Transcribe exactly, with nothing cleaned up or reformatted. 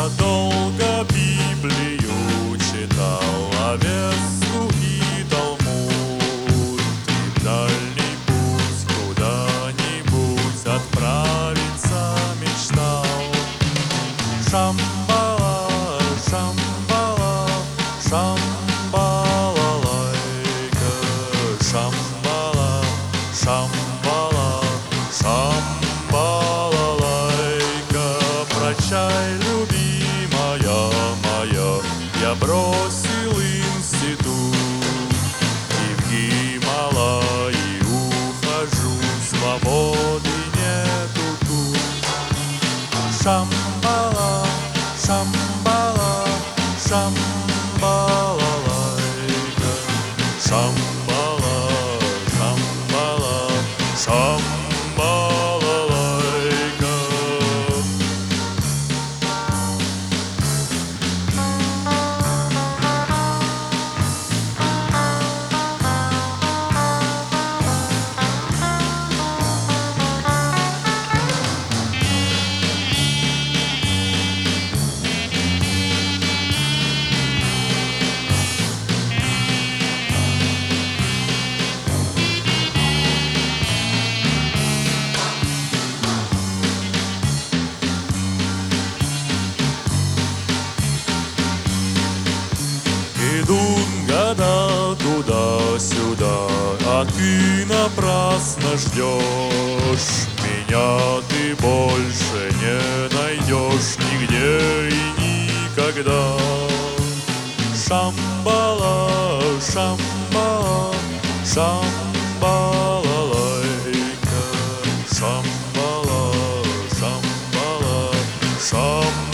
долго Библию читал, Авесту и Талмуд, и в дальний путь куда-нибудь отправиться мечтал. Шамбала, шамбала, шамбала лайка, шамбала, шамбала, шамбала лайка. Прощай, любимая моя, я бросил институт и в Гималаи ухожу, свободы нету тут. Шамбала, шамбала, шамбала лайка, шамбала, шамбала, шамбала лайка. Идут года туда-сюда, а ты напрасно ждешь. Меня ты больше не найдешь нигде и никогда. Шамбала, шамбала, шамбала лайка, шамбала, шамбала, шамбала.